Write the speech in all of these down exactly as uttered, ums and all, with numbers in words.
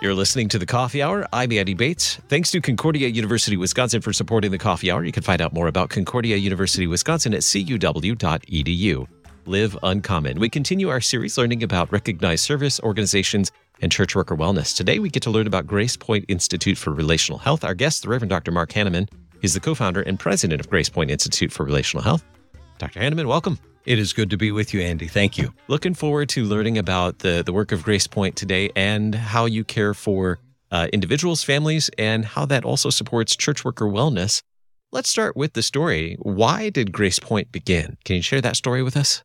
You're listening to The Coffee Hour. I'm Andy Bates. Thanks to Concordia University, Wisconsin for supporting The Coffee Hour. You can find out more about Concordia University, Wisconsin at c u w dot e d u. Live Uncommon. We continue our series learning about recognized service organizations and church worker wellness. Today, we get to learn about Grace Point Institute for Relational Health. Our guest, the Reverend Doctor Mark Hanneman, is the co-founder and president of Grace Point Institute for Relational Health. Doctor Hanneman, welcome. It is good to be with you, Andy. Thank you. Looking forward to learning about the, the work of Grace Point today and how you care for uh, individuals, families, and how that also supports church worker wellness. Let's start with the story. Why did Grace Point begin? Can you share that story with us?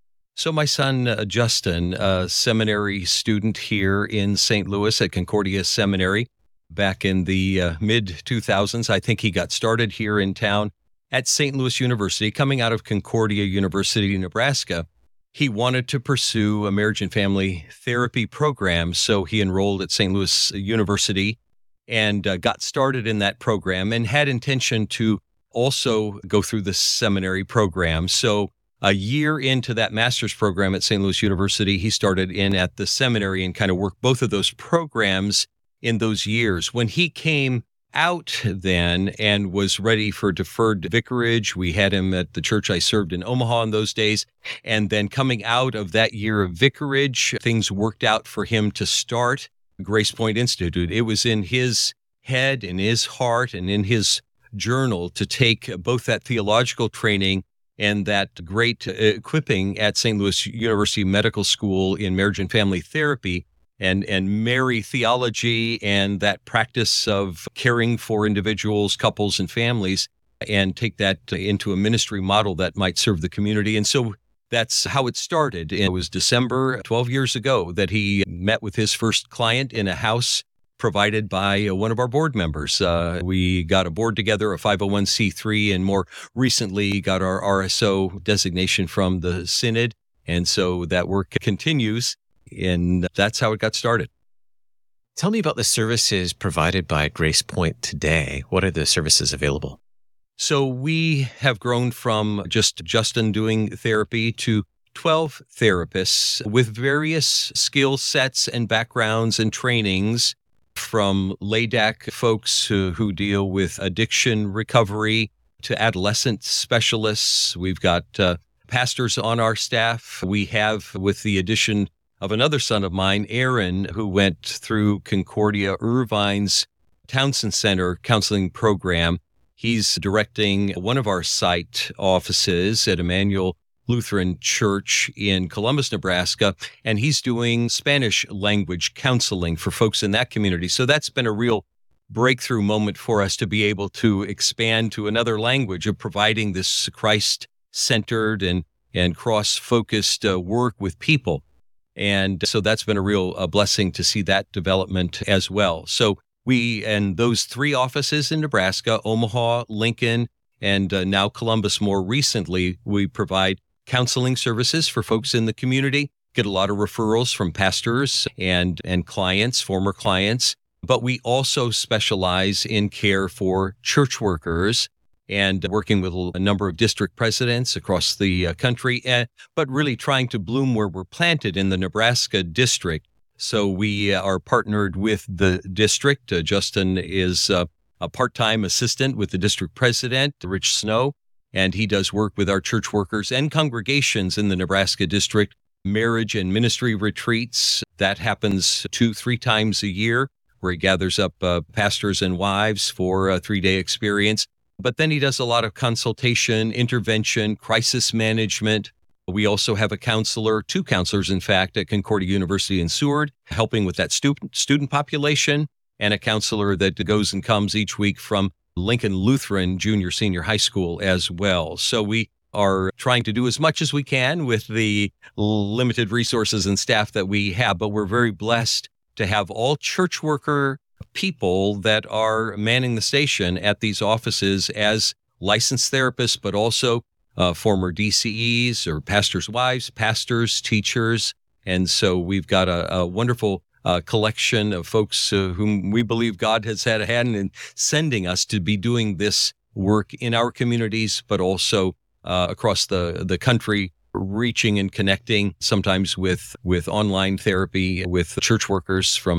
So my son, uh, Justin, a seminary student here in Saint Louis at Concordia Seminary, back in the uh, mid two thousands, I think he got started here in town at Saint Louis University, coming out of Concordia University, Nebraska. He wanted to pursue a marriage and family therapy program, so he enrolled at Saint Louis University and uh, got started in that program and had intention to also go through the seminary program. So a year into that master's program at Saint Louis University, he started in at the seminary and kind of worked both of those programs in those years. When he came out then and was ready for deferred vicarage, we had him at the church I served in Omaha in those days. And then coming out of that year of vicarage, things worked out for him to start Grace Point Institute. It was in his head, in his heart, and in his journal to take both that theological training and that great equipping at Saint Louis University Medical School in marriage and family therapy and and marry theology and that practice of caring for individuals, couples, and families, and take that into a ministry model that might serve the community. And so that's how it started. It was December twelve years ago that he met with his first client in a house provided by one of our board members. Uh, we got a board together, a five oh one c three, and more recently got our R S O designation from the Synod. And so that work continues. And that's how it got started. Tell me about the services provided by Grace Point today. What are the services available? So we have grown from just Justin doing therapy to twelve therapists with various skill sets and backgrounds and trainings, from L A D A C folks who, who deal with addiction recovery to adolescent specialists. We've got uh, pastors on our staff. We have, with the addition of another son of mine, Aaron, who went through Concordia Irvine's Townsend Center counseling program. He's directing one of our site offices at Emmanuel Lutheran Church in Columbus, Nebraska, and he's doing Spanish language counseling for folks in that community. So that's been a real breakthrough moment for us to be able to expand to another language of providing this Christ-centered and, and cross-focused uh, work with people. And so that's been a real uh, blessing to see that development as well. So we, and those three offices in Nebraska, Omaha, Lincoln, and uh, now Columbus more recently, we provide counseling services for folks in the community, get a lot of referrals from pastors and, and clients, former clients. But we also specialize in care for church workers and working with a number of district presidents across the uh, country, uh, but really trying to bloom where we're planted in the Nebraska district. So we uh, are partnered with the district. Uh, Justin is uh, a part-time assistant with the district president, Rich Snow, and he does work with our church workers and congregations in the Nebraska district, marriage and ministry retreats. That happens two, three times a year, where he gathers up uh, pastors and wives for a three-day experience. But then he does a lot of consultation, intervention, crisis management. We also have a counselor, two counselors, in fact, at Concordia University in Seward, helping with that student student population, and a counselor that goes and comes each week from Lincoln Lutheran Junior Senior High School as well. So we are trying to do as much as we can with the limited resources and staff that we have, but we're very blessed to have all church worker people that are manning the station at these offices as licensed therapists, but also uh, former D C Es or pastors' wives, pastors, teachers. And so we've got a, a wonderful uh, collection of folks uh, whom we believe God has had a hand in sending us to be doing this work in our communities, but also uh, across the, the country, reaching and connecting sometimes with, with online therapy with church workers from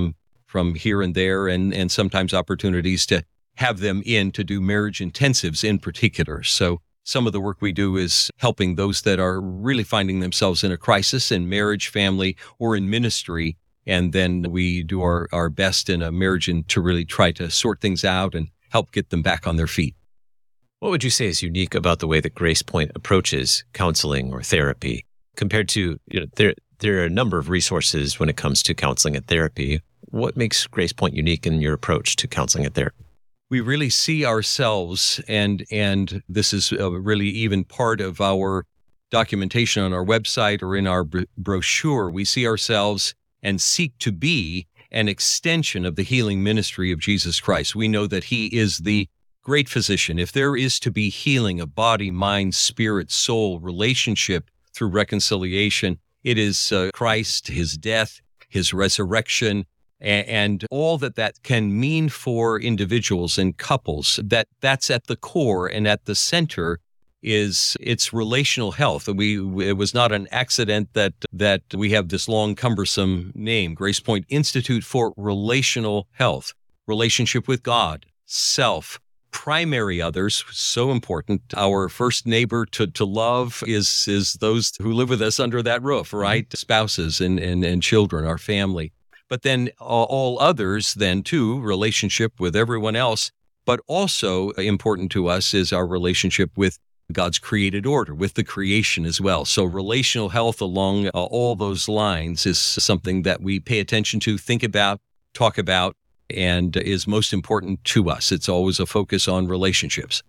from here and there, and, and sometimes opportunities to have them in to do marriage intensives in particular. So some of the work we do is helping those that are really finding themselves in a crisis in marriage, family, or in ministry. And then we do our, our best in a marriage and to really try to sort things out and help get them back on their feet. What would you say is unique about the way that Grace Point approaches counseling or therapy compared to, you know, there, there are a number of resources when it comes to counseling and therapy. What makes Grace Point unique in your approach to counseling and therapy? We really see ourselves, and and this is uh, really even part of our documentation on our website or in our br- brochure. We see ourselves and seek to be an extension of the healing ministry of Jesus Christ. We know that he is the great physician. If there is to be healing of body, mind, spirit, soul, relationship through reconciliation, it is uh, Christ, his death, his resurrection, and all that that can mean for individuals and couples. That that's at the core and at the center is its relational health. We it was not an accident that that we have this long, cumbersome name, Grace Point Institute for Relational Health, relationship with God, self, primary others, so important. Our first neighbor to, to love is is those who live with us under that roof, right? Spouses and and, and children, our family. But then all others then too, relationship with everyone else, but also important to us is our relationship with God's created order, with the creation as well. So relational health along uh, all those lines is something that we pay attention to, think about, talk about, and is most important to us. It's always a focus on relationships.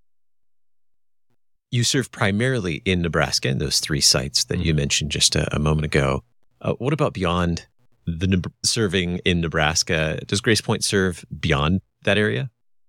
You serve primarily in Nebraska, in those three sites that you mentioned just a, a moment ago. Uh, what about beyond the serving in Nebraska? Does Grace Point serve beyond that area?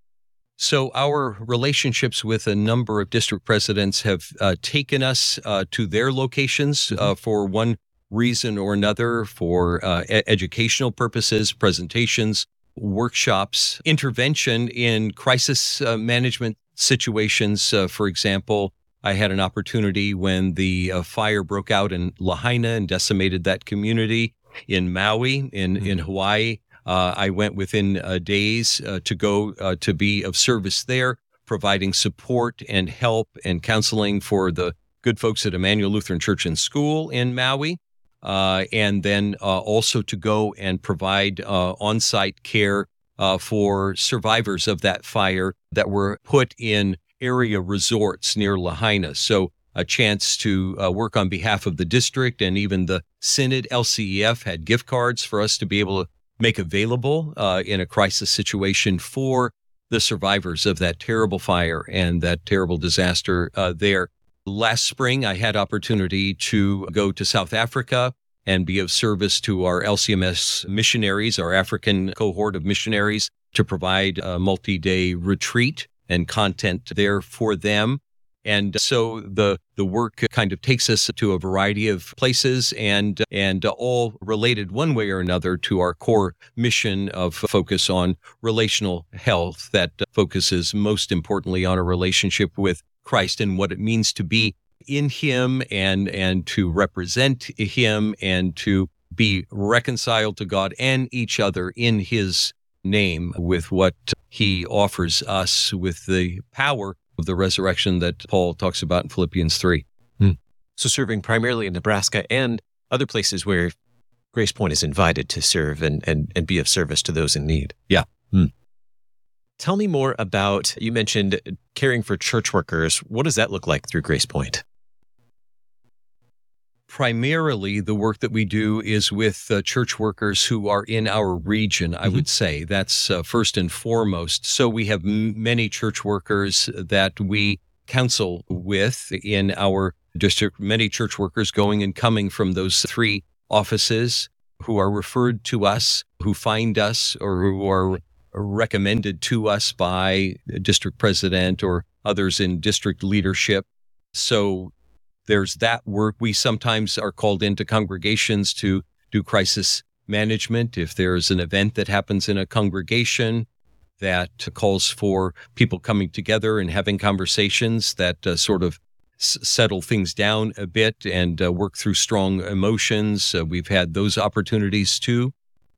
So our relationships with a number of district presidents have uh, taken us uh, to their locations mm-hmm. uh, for one reason or another, for uh, e- educational purposes, presentations, workshops, intervention in crisis uh, management situations. Uh, for example, I had an opportunity when the uh, fire broke out in Lahaina and decimated that community. In Maui, in, mm-hmm. in Hawaii, uh, I went within uh, days uh, to go uh, to be of service there, providing support and help and counseling for the good folks at Emmanuel Lutheran Church and School in Maui, uh, and then uh, also to go and provide uh, on-site care uh, for survivors of that fire that were put in area resorts near Lahaina. So a chance to uh, work on behalf of the district, and even the Synod. L C E F had gift cards for us to be able to make available uh, in a crisis situation for the survivors of that terrible fire and that terrible disaster uh, there. Last spring, I had opportunity to go to South Africa and be of service to our L C M S missionaries, our African cohort of missionaries, to provide a multi-day retreat and content there for them. And so the the work kind of takes us to a variety of places, and and all related one way or another to our core mission of focus on relational health that focuses most importantly on a relationship with Christ and what it means to be in him and and to represent him and to be reconciled to God and each other in his name with what he offers us with the power of the resurrection that Paul talks about in Philippians three. Hmm. So serving primarily in Nebraska and other places where Grace Point is invited to serve and, and, and be of service to those in need. Yeah. Hmm. Tell me more about, you mentioned caring for church workers. What does that look like through Grace Point? Primarily, the work that we do is with uh, church workers who are in our region, I mm-hmm. would say. That's uh, first and foremost. So we have m- many church workers that we counsel with in our district, many church workers going and coming from those three offices who are referred to us, who find us, or who are recommended to us by the district president or others in district leadership. So there's that work. We sometimes are called into congregations to do crisis management. If there's an event that happens in a congregation that calls for people coming together and having conversations that uh, sort of s- settle things down a bit and uh, work through strong emotions, uh, we've had those opportunities too.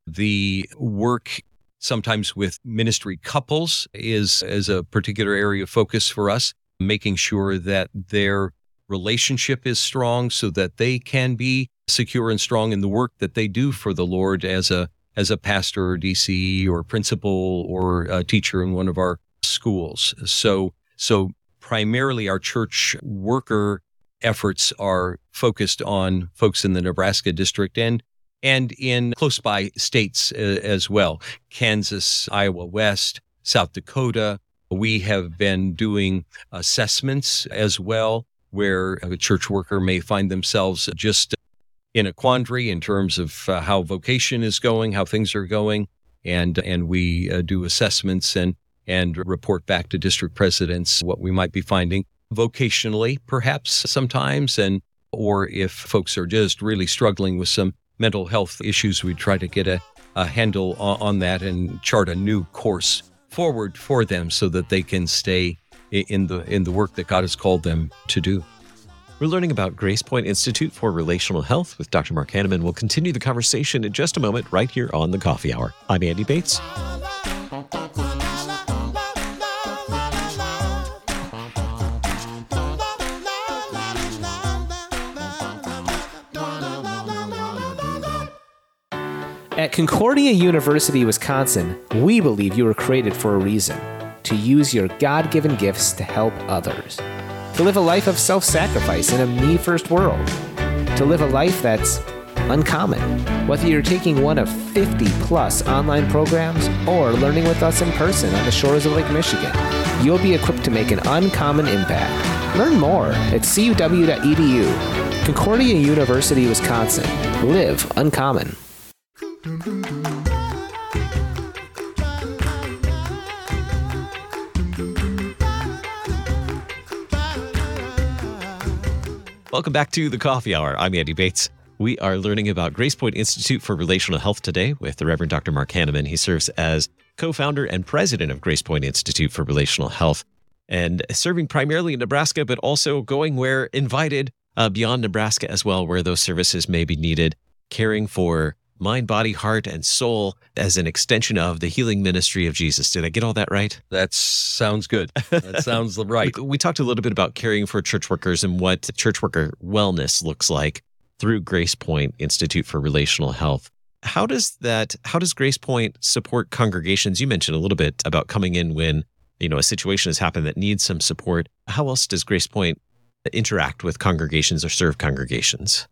The work sometimes with ministry couples is, is a particular area of focus for us, making sure that their relationship is strong so that they can be secure and strong in the work that they do for the Lord as a as a pastor or D C or principal or a teacher in one of our schools. So, so primarily our church worker efforts are focused on folks in the Nebraska district and and in close by states uh, as well, Kansas, Iowa West, South Dakota. We have been doing assessments as well, where a church worker may find themselves just in a quandary in terms of uh, how vocation is going, how things are going, and and we uh, do assessments and and report back to district presidents what we might be finding vocationally, perhaps sometimes, and or if folks are just really struggling with some mental health issues, we try to get a, a handle on, on that and chart a new course forward for them so that they can stay in the in the work that God has called them to do. We're learning about Grace Point Institute for Relational Health with Doctor Mark Hanneman. We'll continue the conversation in just a moment right here on the Coffee Hour. I'm Andy Bates. At Concordia University, Wisconsin, we believe you were created for a reason, to use your God-given gifts to help others, to live a life of self-sacrifice in a me-first world, to live a life that's uncommon. Whether you're taking one of fifty plus online programs or learning with us in person on the shores of Lake Michigan, you'll be equipped to make an uncommon impact. Learn more at c u w dot e d u. Concordia University, Wisconsin. Live uncommon. Welcome back to the Coffee Hour. I'm Andy Bates. We are learning about Grace Point Institute for Relational Health today with the Reverend Doctor Mark Hanneman. He serves as co-founder and president of Grace Point Institute for Relational Health and serving primarily in Nebraska, but also going where invited uh, beyond Nebraska as well, where those services may be needed, caring for mind, body, heart, and soul as an extension of the healing ministry of Jesus. Did I get all that right? That sounds good. That sounds right. We, we talked a little bit about caring for church workers and what church worker wellness looks like through Grace Point Institute for Relational Health. How does that, how does Grace Point support congregations? You mentioned a little bit about coming in when, you know, a situation has happened that needs some support. How else does Grace Point interact with congregations or serve congregations?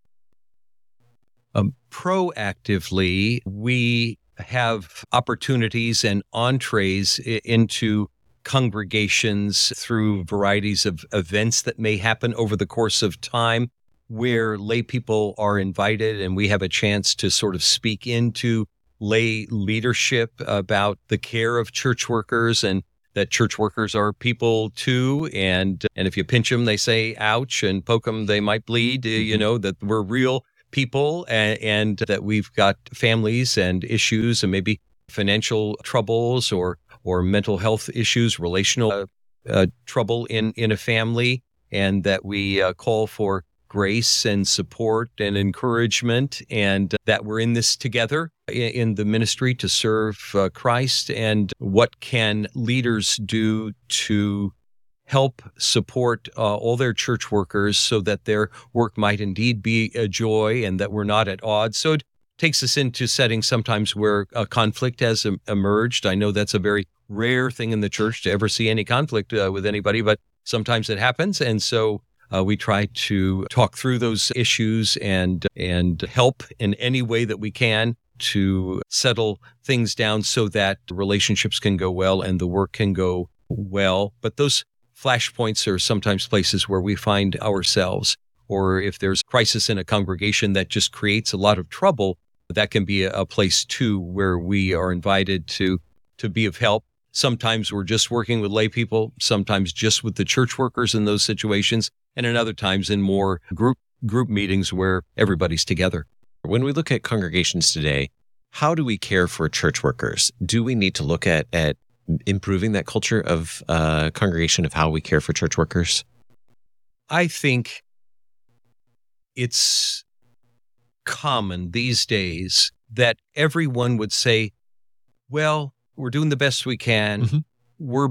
Um, proactively, we have opportunities and entrees into congregations through varieties of events that may happen over the course of time where lay people are invited and we have a chance to sort of speak into lay leadership about the care of church workers and that church workers are people too. And, and if you pinch them, they say, ouch, and poke them, they might bleed, you know, that we're real people and, and that we've got families and issues and maybe financial troubles or or mental health issues, relational uh, uh, trouble in, in a family, and that we uh, call for grace and support and encouragement and that we're in this together in, in the ministry to serve uh, Christ. And what can leaders do to help support uh, all their church workers so that their work might indeed be a joy and that we're not at odds. So it takes us into settings sometimes where a conflict has em- emerged. I know that's a very rare thing in the church to ever see any conflict uh, with anybody, but sometimes it happens. And so uh, we try to talk through those issues and and help in any way that we can to settle things down so that relationships can go well and the work can go well. But those flashpoints are sometimes places where we find ourselves, or if there's a crisis in a congregation that just creates a lot of trouble, that can be a, a place too where we are invited to to be of help. Sometimes we're just working with lay people, sometimes just with the church workers in those situations, and in other times in more group group meetings where everybody's together. When we look at congregations today, how do we care for church workers? Do we need to look at at improving that culture of uh, congregation of how we care for church workers? I think it's common these days that everyone would say, well, we're doing the best we can. Mm-hmm. We're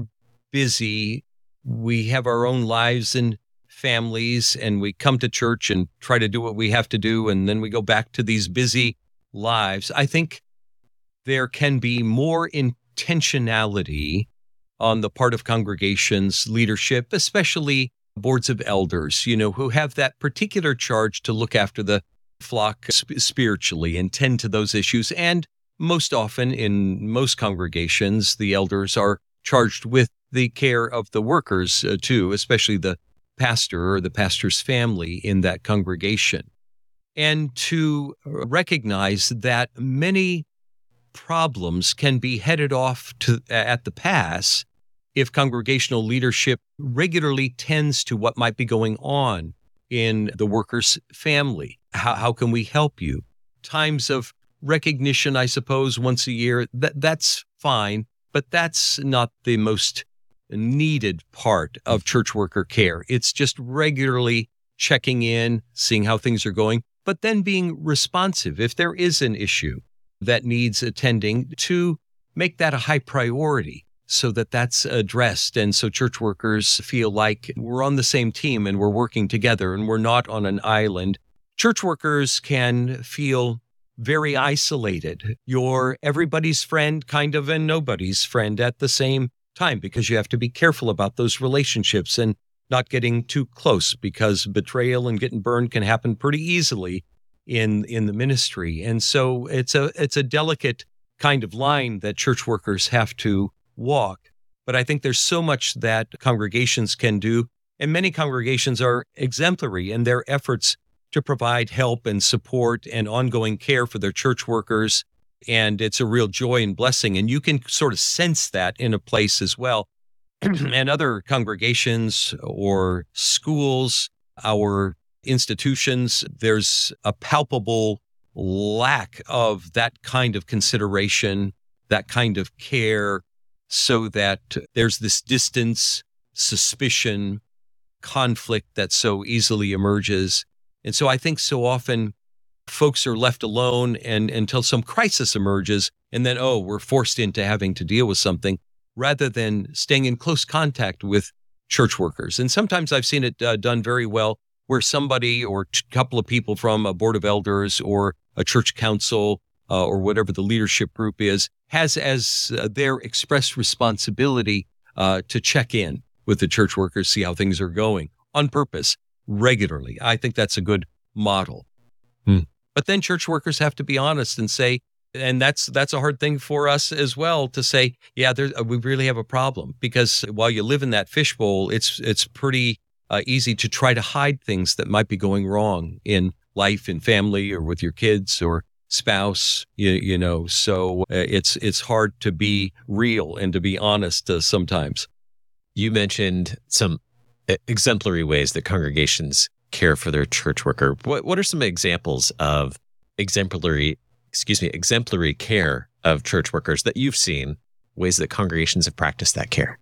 busy. We have our own lives and families, and we come to church and try to do what we have to do, and then we go back to these busy lives. I think there can be more intentionality on the part of congregations, leadership, especially boards of elders, you know, who have that particular charge to look after the flock sp- spiritually and tend to those issues. And most often in most congregations, the elders are charged with the care of the workers uh, too, especially the pastor or the pastor's family in that congregation. And to recognize that many problems can be headed off to at the pass if congregational leadership regularly tends to what might be going on in the worker's family. How, how can we help you? Times of recognition, I suppose, once a year, that, that's fine, but that's not the most needed part of church worker care. It's just regularly checking in, seeing how things are going, but then being responsive if there is an issue that needs attending, to make that a high priority so that that's addressed. And so church workers feel like we're on the same team and we're working together and we're not on an island. Church workers can feel very isolated. You're everybody's friend, kind of, and nobody's friend at the same time, because you have to be careful about those relationships and not getting too close, because betrayal and getting burned can happen pretty easily in in the ministry. And so it's a it's a delicate kind of line that church workers have to walk. But I think there's so much that congregations can do, and many congregations are exemplary in their efforts to provide help and support and ongoing care for their church workers. And it's a real joy and blessing. And you can sort of sense that in a place as well. And other congregations or schools, our institutions, there's a palpable lack of that kind of consideration, that kind of care, so that there's this distance, suspicion, conflict that so easily emerges. And so I think so often folks are left alone and until some crisis emerges, and then, oh, we're forced into having to deal with something, rather than staying in close contact with church workers. And sometimes I've seen it uh, done very well, where somebody or a couple of people from a board of elders or a church council uh, or whatever the leadership group is, has as uh, their express responsibility uh, to check in with the church workers, see how things are going on purpose, regularly. I think that's a good model. Hmm. But then church workers have to be honest and say, and that's that's a hard thing for us as well, to say, yeah, there, we really have a problem. Because while you live in that fishbowl, it's it's pretty uh, easy to try to hide things that might be going wrong in life, in family, or with your kids or spouse. You, you know, so uh, it's it's hard to be real and to be honest uh, sometimes. You mentioned some exemplary ways that congregations care for their church worker. What what are some examples of exemplary, excuse me, exemplary care of church workers that you've seen, ways that congregations have practiced that care?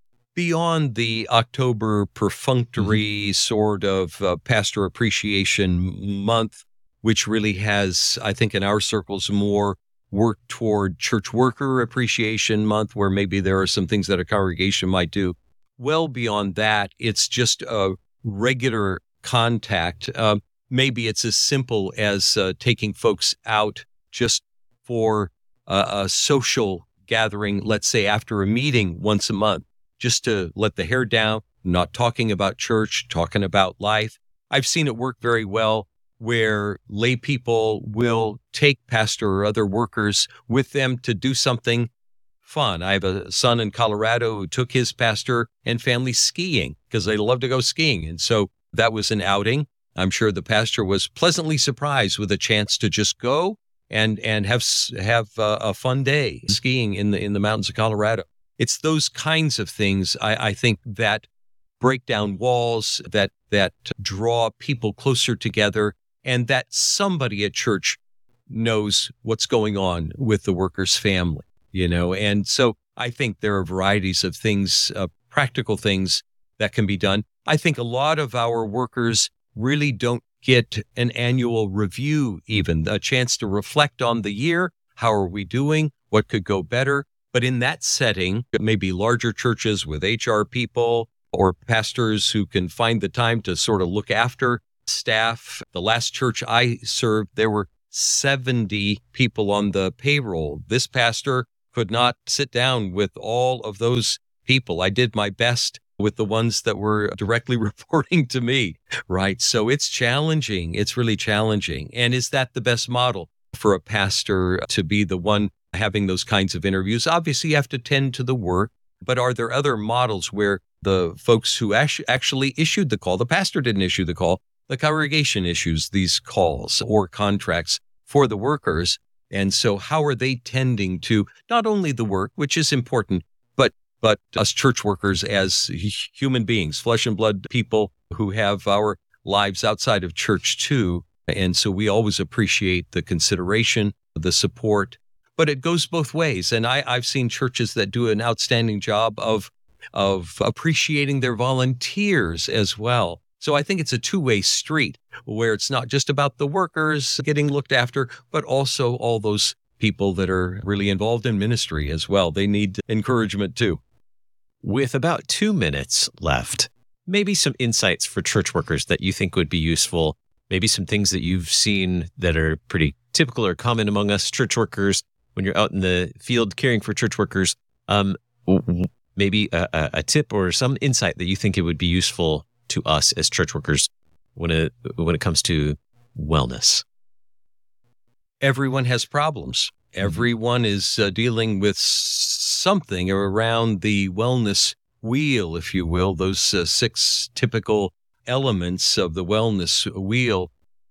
Beyond the October perfunctory mm-hmm. sort of uh, pastor appreciation month, which really has, I think in our circles, more work toward church worker appreciation month, where maybe there are some things that a congregation might do. Well beyond that, it's just a regular contact. Uh, maybe it's as simple as uh, taking folks out just for a, a social gathering, let's say after a meeting once a month, just to let the hair down, not talking about church, talking about life. I've seen it work very well where lay people will take pastor or other workers with them to do something fun. I have a son in Colorado who took his pastor and family skiing because they love to go skiing. And so that was an outing. I'm sure the pastor was pleasantly surprised with a chance to just go and and have have a, a fun day skiing in the in the mountains of Colorado. It's those kinds of things, I, I think, that break down walls, that that draw people closer together, and that somebody at church knows what's going on with the worker's family, you know. And so I think there are varieties of things, uh, practical things that can be done. I think a lot of our workers really don't get an annual review, even a chance to reflect on the year. How are we doing? What could go better? But in that setting, maybe larger churches with H R people or pastors who can find the time to sort of look after staff. The last church I served, there were seventy people on the payroll. This pastor could not sit down with all of those people. I did my best with the ones that were directly reporting to me, right? So it's challenging. It's really challenging. And is that the best model for a pastor to be the one having those kinds of interviews? Obviously, you have to tend to the work, but are there other models where the folks who actually issued the call, the pastor didn't issue the call, the congregation issues these calls or contracts for the workers? And so how are they tending to not only the work, which is important, but but us church workers as human beings, flesh and blood people who have our lives outside of church too. And so we always appreciate the consideration, the support, but it goes both ways. And I, I've seen churches that do an outstanding job of, of appreciating their volunteers as well. So I think it's a two-way street where it's not just about the workers getting looked after, but also all those people that are really involved in ministry as well. They need encouragement too. With about two minutes left, maybe some insights for church workers that you think would be useful, maybe some things that you've seen that are pretty typical or common among us church workers when you're out in the field caring for church workers. Um, maybe a, a, a tip or some insight that you think it would be useful to us as church workers when it, when it comes to wellness. Everyone has problems. Everyone is uh, dealing with something around the wellness wheel, if you will, those uh, six typical elements of the wellness wheel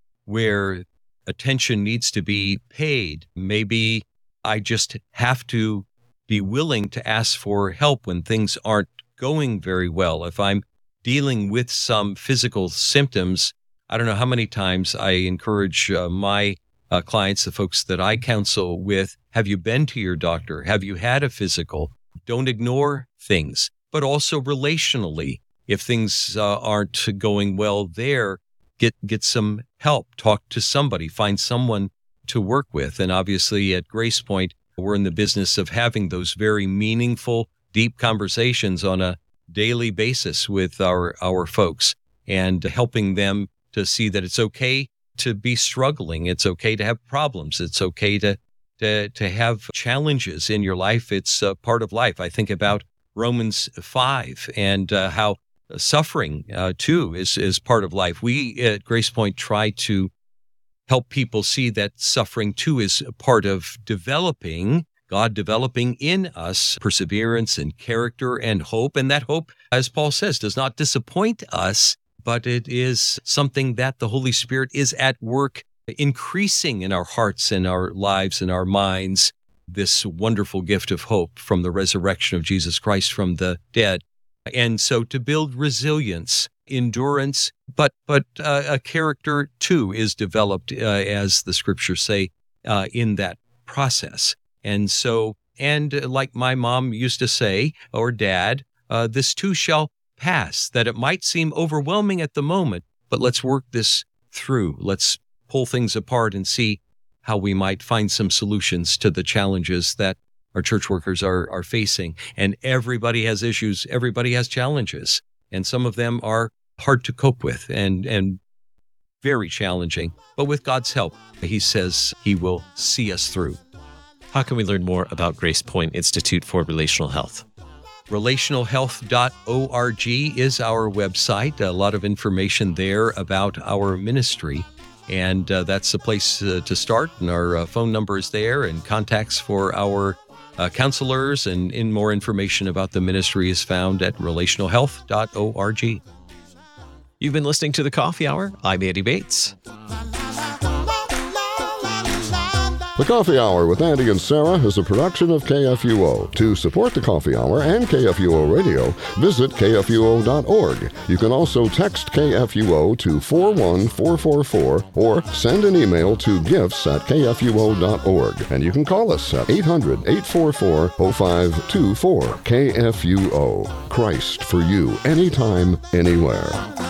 where attention needs to be paid. Maybe I just have to be willing to ask for help when things aren't going very well. If I'm dealing with some physical symptoms, I don't know how many times I encourage uh, my Uh, clients, the folks that I counsel with, have you been to your doctor? Have you had a physical? Don't ignore things, but also relationally. If things uh, aren't going well there, get get some help. Talk to somebody. Find someone to work with. And obviously at Grace Point, we're in the business of having those very meaningful, deep conversations on a daily basis with our, our folks and helping them to see that it's okay to be struggling. It's okay to have problems. It's okay to to to have challenges in your life. It's a part of life. I think about Romans five and uh, how suffering uh, too is is part of life. We at Grace Point try to help people see that suffering too is a part of developing, God developing in us perseverance and character and hope. And that hope, as Paul says, does not disappoint us, but it is something that the Holy Spirit is at work increasing in our hearts and our lives and our minds, this wonderful gift of hope from the resurrection of Jesus Christ from the dead. And so to build resilience, endurance, but but uh, a character too is developed, uh, as the scriptures say, uh, in that process. And so, and like my mom used to say, or dad, uh, this too shall pass, that it might seem overwhelming at the moment, but let's work this through. Let's pull things apart and see how we might find some solutions to the challenges that our church workers are are facing. And everybody has issues, everybody has challenges, and some of them are hard to cope with and and very challenging. But with God's help, he says he will see us through. How can we learn more about Grace Point Institute for Relational Health? relational health dot org is our website. A lot of information there about our ministry. And uh, that's the place uh, to start. And our uh, phone number is there and contacts for our uh, counselors. And in more information about the ministry is found at relational health dot org. You've been listening to The Coffee Hour. I'm Andy Bates. The Coffee Hour with Andy and Sarah is a production of K F U O. To support the Coffee Hour and K F U O Radio, visit K F U O dot org. You can also text K F U O to four one four four four or send an email to gifts at K F U O dot org. And you can call us at eight hundred, eight four four, oh five two four. K F U O. Christ for you, anytime, anywhere.